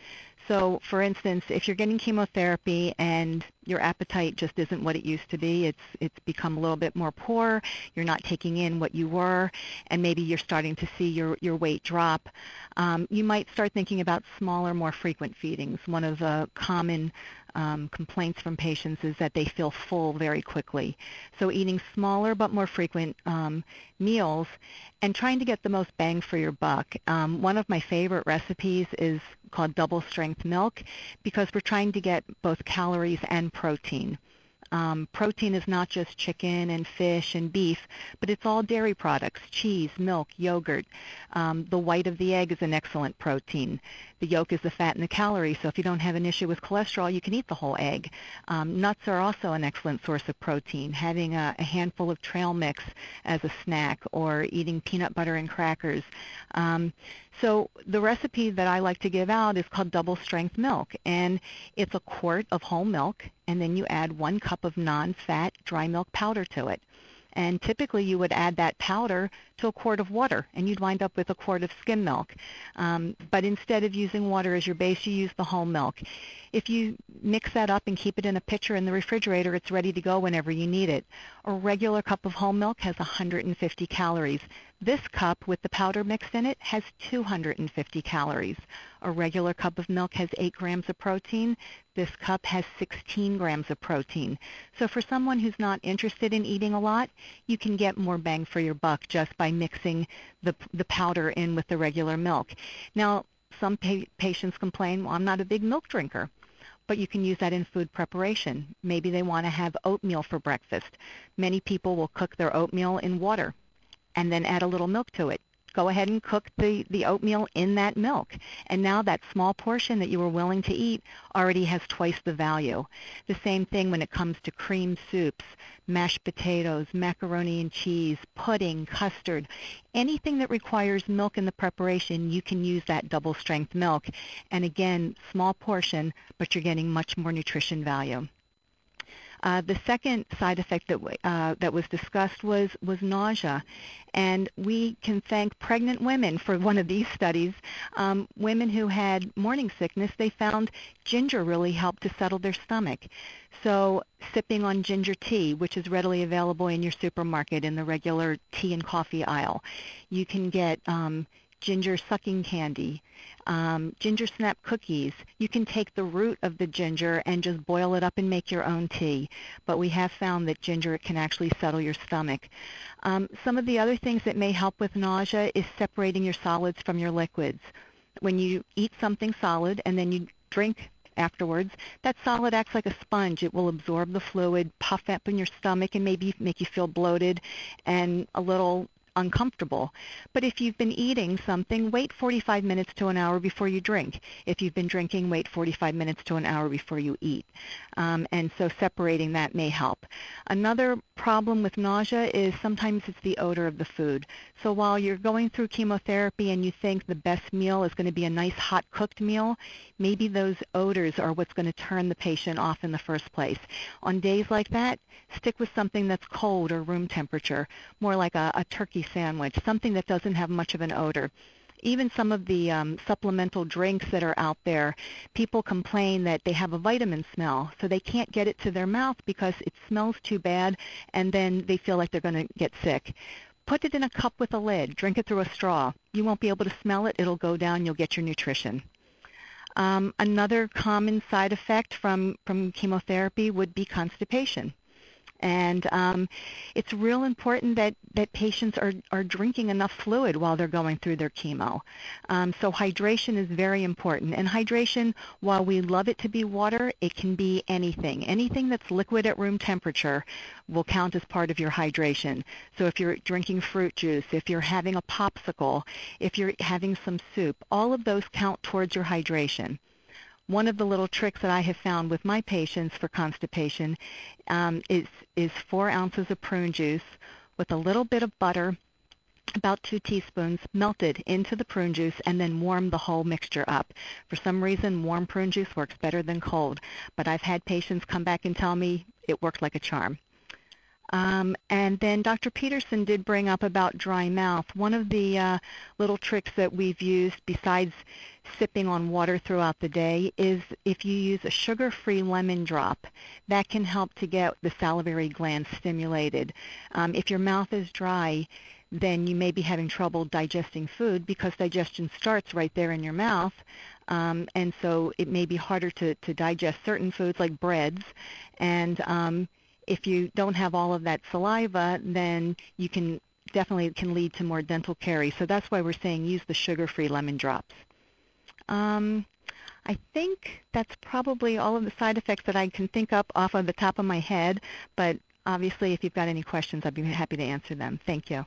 So, for instance, if you're getting chemotherapy and your appetite just isn't what it used to be, it's it's become a little bit more poor, you're not taking in what you were, and maybe you're starting to see your, your weight drop, um, you might start thinking about smaller, more frequent feedings. One of the common um, complaints from patients is that they feel full very quickly. So eating smaller but more frequent um, meals and trying to get the most bang for your buck. Um, one of my favorite recipes is called double strength milk because we're trying to get both calories and protein. Um, protein is not just chicken and fish and beef, but it's all dairy products, cheese, milk, yogurt. Um, the white of the egg is an excellent protein. The yolk is the fat and the calories, so if you don't have an issue with cholesterol, you can eat the whole egg. Um, nuts are also an excellent source of protein. Having a, a handful of trail mix as a snack or eating peanut butter and crackers. Um, so the recipe that I like to give out is called double strength milk, and it's a quart of whole milk, and then you add one cup of non-fat dry milk powder to it. And typically you would add that powder to a quart of water, and you'd wind up with a quart of skim milk. Um, but instead of using water as your base, you use the whole milk. If you mix that up and keep it in a pitcher in the refrigerator, it's ready to go whenever you need it. A regular cup of whole milk has one hundred fifty calories. This cup with the powder mixed in it has two hundred fifty calories. A regular cup of milk has eight grams of protein. This cup has sixteen grams of protein. So for someone who's not interested in eating a lot, you can get more bang for your buck just by mixing the, the powder in with the regular milk. Now, some pa- patients complain, well, I'm not a big milk drinker. But you can use that in food preparation. Maybe they want to have oatmeal for breakfast. Many people will cook their oatmeal in water and then add a little milk to it. Go ahead and cook the, the oatmeal in that milk. And now that small portion that you were willing to eat already has twice the value. The same thing when it comes to cream soups, mashed potatoes, macaroni and cheese, pudding, custard. Anything that requires milk in the preparation, you can use that double strength milk. And again, small portion, but you're getting much more nutrition value. Uh, the second side effect that, uh, that was discussed was, was nausea. And we can thank pregnant women for one of these studies. Um, women who had morning sickness, they found ginger really helped to settle their stomach. So sipping on ginger tea, which is readily available in your supermarket in the regular tea and coffee aisle. You can get um, ginger sucking candy, um, ginger snap cookies. You can take the root of the ginger and just boil it up and make your own tea. But we have found that ginger can actually settle your stomach. Um, some of the other things that may help with nausea is separating your solids from your liquids. When you eat something solid and then you drink afterwards, that solid acts like a sponge. It will absorb the fluid, puff up in your stomach, and maybe make you feel bloated and a little uncomfortable. But if you've been eating something, wait forty-five minutes to an hour before you drink. If you've been drinking, wait forty-five minutes to an hour before you eat. Um, and so separating that may help. Another problem with nausea is sometimes it's the odor of the food. So while you're going through chemotherapy and you think the best meal is going to be a nice hot cooked meal, maybe those odors are what's going to turn the patient off in the first place. On days like that, stick with something that's cold or room temperature, more like a, a turkey sandwich, something that doesn't have much of an odor. Even some of the um, supplemental drinks that are out there, people complain that they have a vitamin smell, so they can't get it to their mouth because it smells too bad, and then they feel like they're going to get sick. Put it in a cup with a lid. Drink it through a straw. You won't be able to smell it. It'll go down. You'll get your nutrition. Um, another common side effect from, from chemotherapy would be constipation. And um, it's real important that, that patients are, are drinking enough fluid while they're going through their chemo. Um, so hydration is very important. And hydration, while we love it to be water, it can be anything. Anything that's liquid at room temperature will count as part of your hydration. So if you're drinking fruit juice, if you're having a popsicle, if you're having some soup, all of those count towards your hydration. One of the little tricks that I have found with my patients for constipation um, is, is four ounces of prune juice with a little bit of butter, about two teaspoons, melted into the prune juice, and then warm the whole mixture up. For some reason, warm prune juice works better than cold, but I've had patients come back and tell me it worked like a charm. Um, and then Doctor Peterson did bring up about dry mouth. One of the uh, little tricks that we've used besides sipping on water throughout the day is if you use a sugar-free lemon drop, that can help to get the salivary glands stimulated. Um, if your mouth is dry, then you may be having trouble digesting food because digestion starts right there in your mouth. Um, and so it may be harder to, to digest certain foods like breads. And um, if you don't have all of that saliva, then you can definitely it can lead to more dental caries. So that's why we're saying use the sugar-free lemon drops. Um, I think that's probably all of the side effects that I can think up off of the top of my head. But obviously, if you've got any questions, I'd be happy to answer them. Thank you.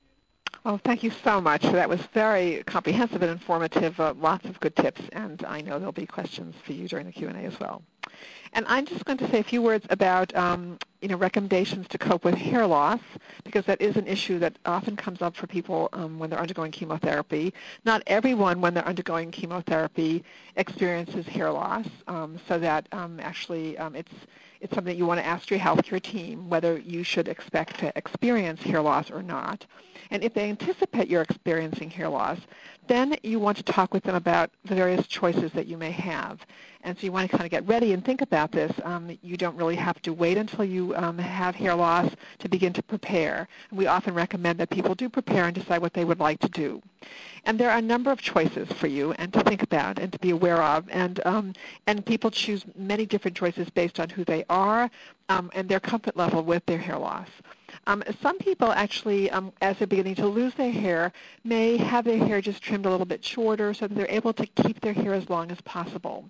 Well, thank you so much. That was very comprehensive and informative, uh, lots of good tips, and I know there'll be questions for you during the Q and A as well. And I'm just going to say a few words about um, you know, recommendations to cope with hair loss, because that is an issue that often comes up for people um, when they're undergoing chemotherapy. Not everyone, when they're undergoing chemotherapy, experiences hair loss, um, so that um, actually um, it's it's something that you want to ask your healthcare team whether you should expect to experience hair loss or not. And if they anticipate you're experiencing hair loss, then you want to talk with them about the various choices that you may have. And so you want to kind of get ready and think about this. Um, you don't really have to wait until you um, have hair loss to begin to prepare. And we often recommend that people do prepare and decide what they would like to do. And there are a number of choices for you and to think about and to be aware of. And, um, and people choose many different choices based on who they are um, and their comfort level with their hair loss. Um, some people actually, um, as they're beginning to lose their hair, may have their hair just trimmed a little bit shorter so that they're able to keep their hair as long as possible.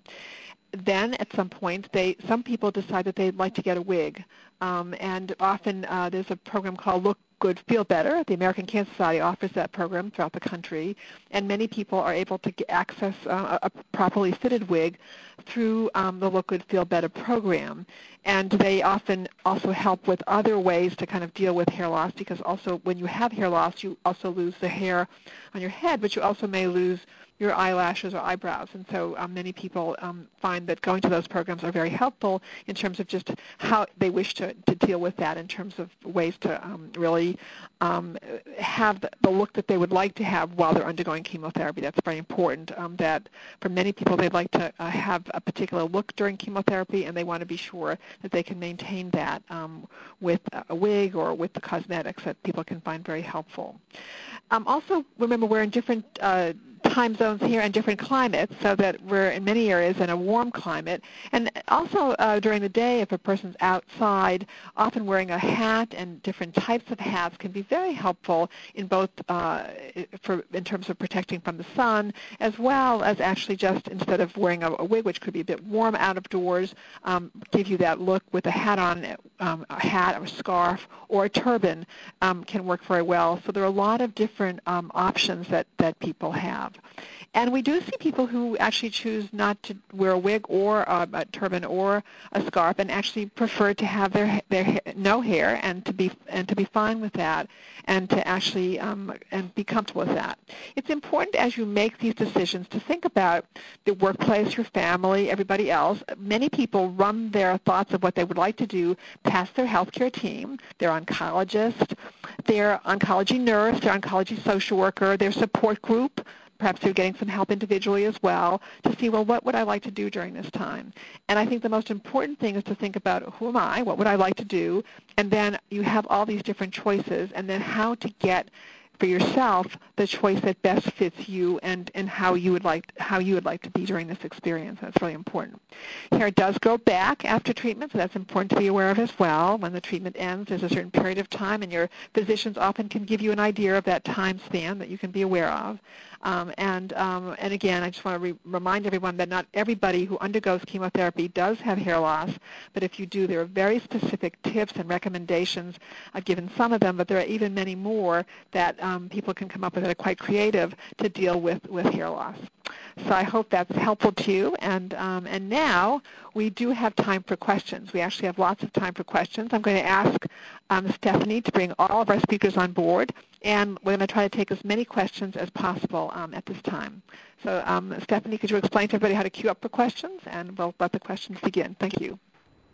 Then at some point, they some people decide that they'd like to get a wig. Um, and often uh, there's a program called Look Good, Feel Better. The American Cancer Society offers that program throughout the country, and many people are able to get access uh, a properly fitted wig through um, the Look Good, Feel Better program. And they often also help with other ways to kind of deal with hair loss, because also when you have hair loss, you also lose the hair on your head, but you also may lose your eyelashes or eyebrows. And so um, many people um, find that going to those programs are very helpful in terms of just how they wish to, to deal with that, in terms of ways to um, really um, have the, the look that they would like to have while they're undergoing chemotherapy. That's very important, um, that for many people they'd like to uh, have a particular look during chemotherapy, and they want to be sure that they can maintain that um, with a wig or with the cosmetics that people can find very helpful. Um, also, remember, we're in different uh, time zones here and different climates, so that we're in many areas in a warm climate. And also uh, during the day, if a person's outside, often wearing a hat and different types of hats can be very helpful in both uh, for, in terms of protecting from the sun, as well as actually just instead of wearing a, a wig, which could be a bit warm out of doors, um, give you that look with a hat on, um, a hat or a scarf or a turban um, can work very well. So there are a lot of different um, options that, that people have. And we do see people who actually choose not to wear a wig or a, a turban or a scarf, and actually prefer to have their their no hair and to be and to be fine with that, and to actually um, and be comfortable with that. It's important as you make these decisions to think about the workplace, your family, everybody else. Many people run their thoughts of what they would like to do past their healthcare team, their oncologist, their oncology nurse, their oncology social worker, their support group. Perhaps you're getting some help individually as well to see, well, what would I like to do during this time? And I think the most important thing is to think about, who am I? What would I like to do? And then you have all these different choices, and then how to get for yourself the choice that best fits you and, and how you would like how you would like to be during this experience. That's really important. Hair does grow back after treatment, so that's important to be aware of as well. When the treatment ends, there's a certain period of time, and your physicians often can give you an idea of that time span that you can be aware of. Um, and, um, and again, I just want to re- remind everyone that not everybody who undergoes chemotherapy does have hair loss, but if you do, there are very specific tips and recommendations. I've given some of them, but there are even many more that um, people can come up with that are quite creative to deal with, with hair loss. So I hope that's helpful to you. And, um, and now we do have time for questions. We actually have lots of time for questions. I'm going to ask um, Stephanie to bring all of our speakers on board, and we're going to try to take as many questions as possible um, at this time. So um, Stephanie, could you explain to everybody how to queue up for questions, and we'll let the questions begin. Thank you.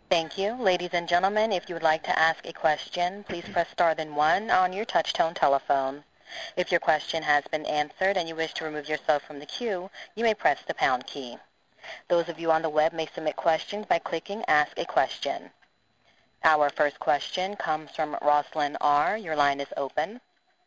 Thank you. Ladies and gentlemen, if you would like to ask a question, please press star then one on your touch-tone telephone. If your question has been answered and you wish to remove yourself from the queue, you may press the pound key. Those of you on the web may submit questions by clicking Ask a Question. Our first question comes from Rosalind R. Your line is open.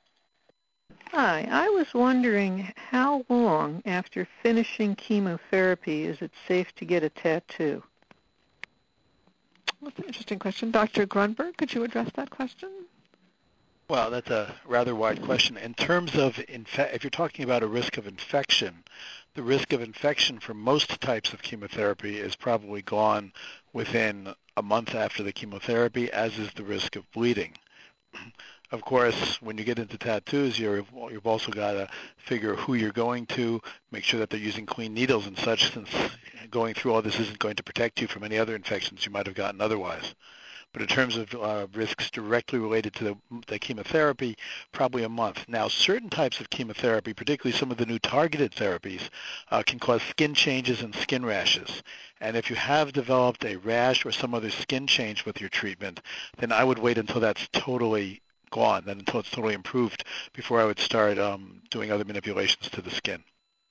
Hi. I was wondering how long after finishing chemotherapy is it safe to get a tattoo? That's an interesting question. Doctor Grunberg, could you address that question? Well, that's a rather wide question. In terms of, infe- if you're talking about a risk of infection, the risk of infection for most types of chemotherapy is probably gone within a month after the chemotherapy, as is the risk of bleeding. Of course, when you get into tattoos, you're, you've also got to figure who you're going to, make sure that they're using clean needles and such, since going through all this isn't going to protect you from any other infections you might have gotten otherwise. But in terms of uh, risks directly related to the, the chemotherapy, probably a month. Now, certain types of chemotherapy, particularly some of the new targeted therapies, uh, can cause skin changes and skin rashes. And if you have developed a rash or some other skin change with your treatment, then I would wait until that's totally gone, then until it's totally improved, before I would start um, doing other manipulations to the skin.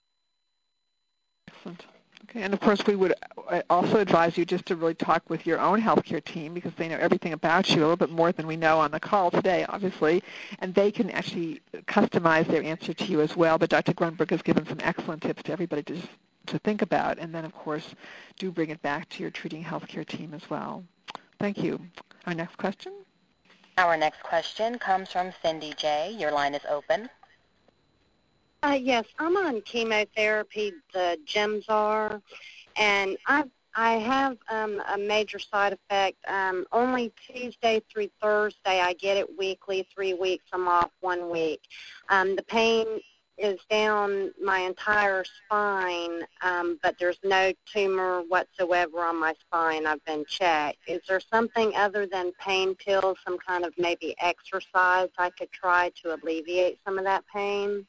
Excellent. Okay, and of course we would also advise you just to really talk with your own healthcare team, because they know everything about you, a little bit more than we know on the call today, obviously, and they can actually customize their answer to you as well. But Doctor Grunberg has given some excellent tips to everybody to, to think about, and then of course do bring it back to your treating healthcare team as well. Thank you. Our next question? Our next question comes from Cindy J. Your line is open. Uh, yes, I'm on chemotherapy, the Gemzar, and I I have um, a major side effect. Um, only Tuesday through Thursday I get it weekly, three weeks I'm off one week. Um, the pain is down my entire spine, um, but there's no tumor whatsoever on my spine. I've been checked. Is there something other than pain pills, some kind of maybe exercise I could try to alleviate some of that pain?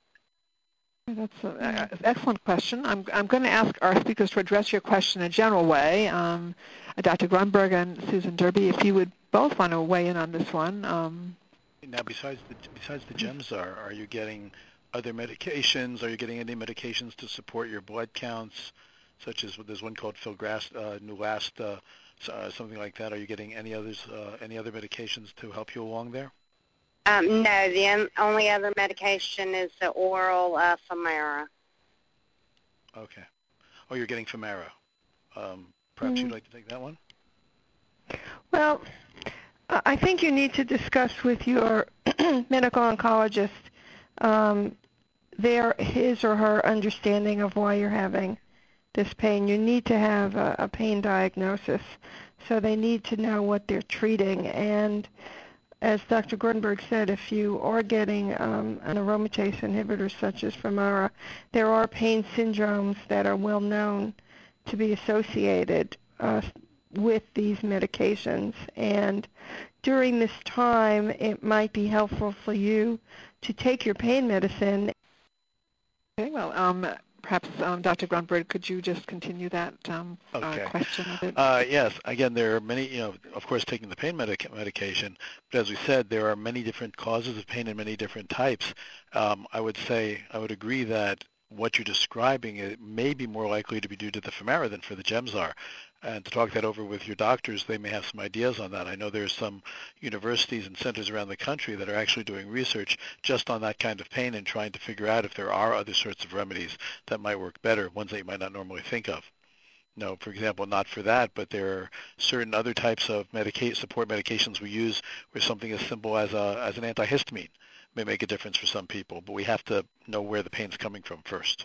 That's an excellent question. I'm, I'm going to ask our speakers to address your question in a general way. Um, Doctor Grunberg and Susan Derby, if you would both want to weigh in on this one. Um, now, besides the besides the Gemzar, are you getting other medications? Are you getting any medications to support your blood counts, such as there's one called Filgrastim, uh, Neulasta, uh, something like that? Are you getting any others, uh, any other medications to help you along there? Um, no, the only other medication is the oral uh, Femara. Okay. Oh, you're getting Femara. Um, perhaps mm-hmm. you'd like to take that one? Well, I think you need to discuss with your medical oncologist um, their, his or her understanding of why you're having this pain. You need to have a, a pain diagnosis, so they need to know what they're treating. And as Doctor Grunberg said, if you are getting um, an aromatase inhibitor such as Femara, there are pain syndromes that are well known to be associated uh, with these medications. And during this time, it might be helpful for you to take your pain medicine. Okay, well, um, perhaps um, Doctor Grunberg, could you just continue that um, okay. uh, question a bit? Uh, yes. Again, there are many, you know, of course, taking the pain medic- medication, but as we said, there are many different causes of pain and many different types. Um, I would say, I would agree that what you're describing, it may be more likely to be due to the Femara than for the Gemzar. And to talk that over with your doctors, they may have some ideas on that. I know there's some universities and centers around the country that are actually doing research just on that kind of pain and trying to figure out if there are other sorts of remedies that might work better, ones that you might not normally think of. No, for example, not for that, but there are certain other types of medica- support medications we use where something as simple as a, as an antihistamine may make a difference for some people, but we have to know where the pain's coming from first.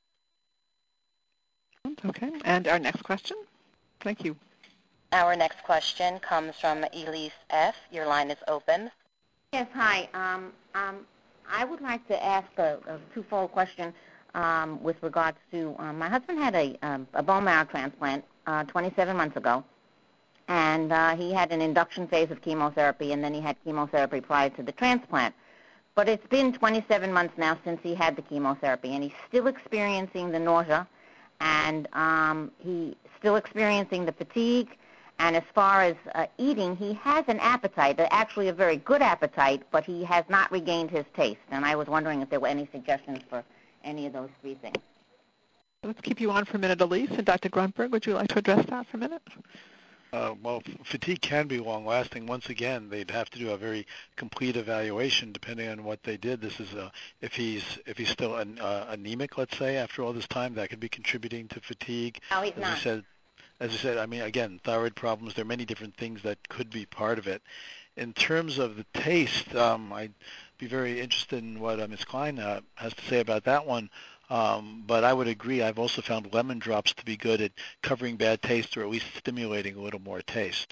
Okay, and our next question? Thank you. Our next question comes from Elise F. Your line is open. Yes, hi. Um, um, I would like to ask a, a twofold question um, with regards to um, my husband had a, um, a bone marrow transplant uh, twenty-seven months ago, and uh, he had an induction phase of chemotherapy, and then he had chemotherapy prior to the transplant. But it's been twenty-seven months now since he had the chemotherapy, and he's still experiencing the nausea, and um, he's still experiencing the fatigue, And as far as uh, eating, he has an appetite, uh, actually a very good appetite, but he has not regained his taste. And I was wondering if there were any suggestions for any of those three things. Let's keep you on for a minute, Elise. And Doctor Grunberg, would you like to address that for a minute? Uh, well, fatigue can be long-lasting. Once again, they'd have to do a very complete evaluation depending on what they did. This is uh, if he's if he's still an, uh, anemic, let's say, after all this time, that could be contributing to fatigue. No, he's as not. I said, as I said, I mean, again, thyroid problems. There are many different things that could be part of it. In terms of the taste, um, I'd be very interested in what uh, Miz Klein uh, has to say about that one. Um, but I would agree. I've also found lemon drops to be good at covering bad taste or at least stimulating a little more taste.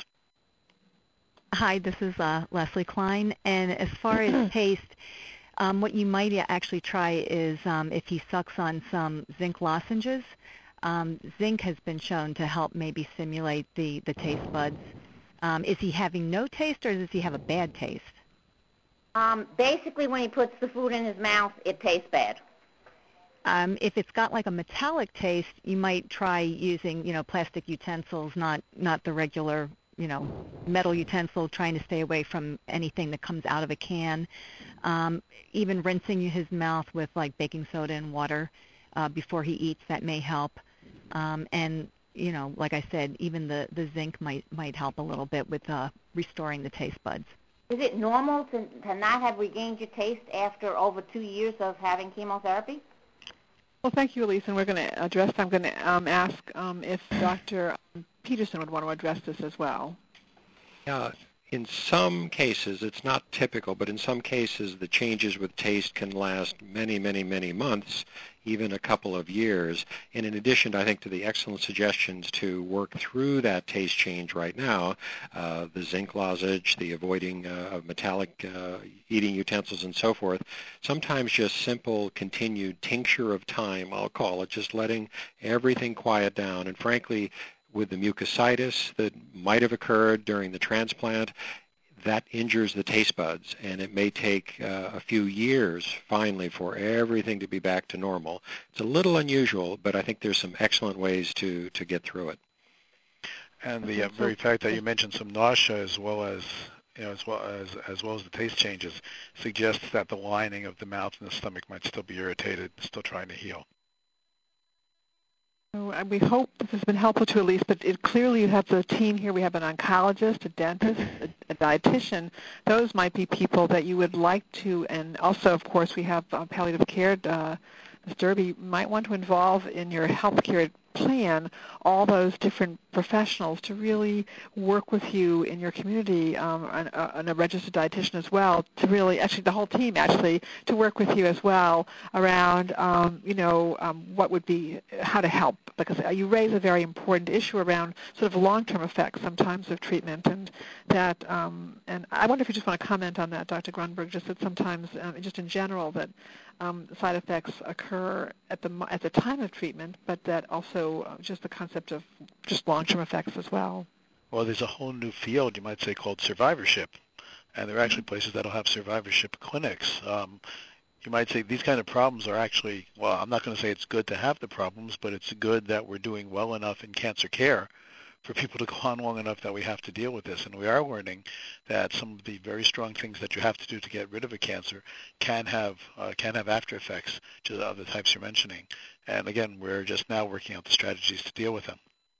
Hi, this is uh, Leslie Klein. And as far as taste, um, what you might actually try is um, if he sucks on some zinc lozenges. Um, zinc has been shown to help maybe stimulate the, the taste buds. Um, is he having no taste or does he have a bad taste? Um, basically, when he puts the food in his mouth, it tastes bad. Um, if it's got like a metallic taste, you might try using, you know, plastic utensils, not not the regular, you know, metal utensil, trying to stay away from anything that comes out of a can. Um, even rinsing his mouth with like baking soda and water uh, before he eats, that may help. Um, and, you know, like I said, even the, the zinc might, might help a little bit with uh, restoring the taste buds. Is it normal to, to not have regained your taste after over two years of having chemotherapy? Well, thank you, Elise, and we're going to address, I'm going to um, ask um, if Doctor Peterson would want to address this as well. Yeah, in some cases, it's not typical, but in some cases, the changes with taste can last many, many, many months, even a couple of years. And in addition, I think, to the excellent suggestions to work through that taste change right now, uh, the zinc lozenge, the avoiding uh, of metallic uh, eating utensils and so forth, sometimes just simple continued tincture of time, I'll call it, just letting everything quiet down. And frankly, with the mucositis that might have occurred during the transplant, that injures the taste buds, and it may take uh, a few years, finally, for everything to be back to normal. It's a little unusual, but I think there's some excellent ways to, to get through it. And the uh, very fact that you mentioned some nausea as well as you know, as well as as well as the taste changes suggests that the lining of the mouth and the stomach might still be irritated, still trying to heal. So we hope this has been helpful to Elise, but it, clearly you have the team here. We have an oncologist, a dentist, a, a dietitian. Those might be people that you would like to, and also, of course, we have uh, palliative care. Uh, Miz Derby might want to involve in your health care plan all those different professionals to really work with you in your community, um, and, uh, and a registered dietitian as well, to really, actually the whole team actually, to work with you as well around, um, you know, um, what would be, how to help, because you raise a very important issue around sort of long-term effects sometimes of treatment, and that, um, and I wonder if you just want to comment on that, Doctor Grunberg, just that sometimes, um, just in general, that um, side effects occur at the at the time of treatment, but that also uh, just the concept of just long-term effects as well. Well, there's a whole new field, you might say, called survivorship, and there are actually places that'll have survivorship clinics. Um, you might say these kind of problems are actually, well, I'm not going to say it's good to have the problems, but it's good that we're doing well enough in cancer care for people to go on long enough that we have to deal with this. And we are learning that some of the very strong things that you have to do to get rid of a cancer can have uh, can have after effects to the other types you're mentioning. And again, we're just now working out the strategies to deal with them.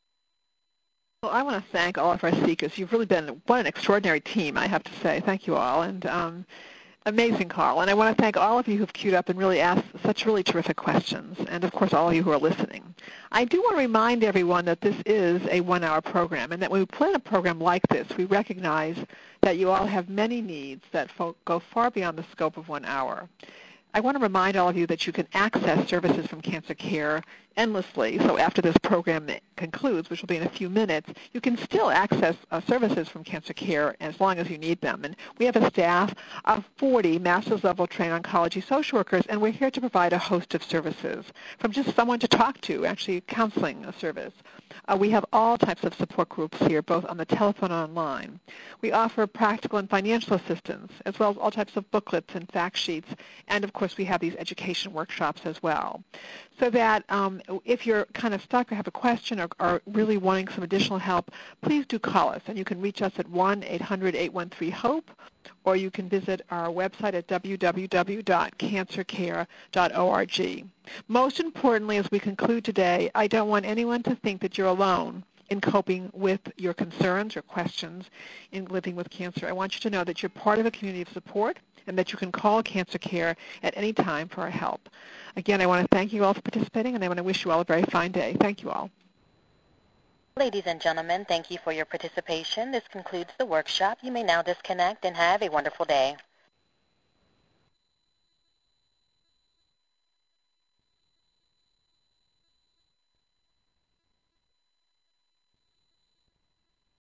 Well, I want to thank all of our speakers. You've really been, what an extraordinary team, I have to say. Thank you all. And um, amazing, Carl. And I want to thank all of you who've queued up and really asked such really terrific questions, and, of course, all of you who are listening. I do want to remind everyone that this is a one-hour program, and that when we plan a program like this, we recognize that you all have many needs that fo- go far beyond the scope of one hour. I want to remind all of you that you can access services from Cancer Care endlessly. So after this program concludes, which will be in a few minutes, you can still access uh, services from Cancer Care as long as you need them. And we have a staff of forty master's level trained oncology social workers, and we're here to provide a host of services, from just someone to talk to, actually counseling a service. Uh, we have all types of support groups here, both on the telephone and online. We offer practical and financial assistance, as well as all types of booklets and fact sheets, and of course we have these education workshops as well. So that um, if you're kind of stuck or have a question or are really wanting some additional help, please do call us. And you can reach us at one eight hundred eight one three HOPE, or you can visit our website at w w w dot cancer care dot org. Most importantly, as we conclude today, I don't want anyone to think that you're alone in coping with your concerns or questions in living with cancer. I want you to know that you're part of a community of support and that you can call Cancer Care at any time for our help. Again, I want to thank you all for participating, and I want to wish you all a very fine day. Thank you all. Ladies and gentlemen, thank you for your participation. This concludes the workshop. You may now disconnect and have a wonderful day.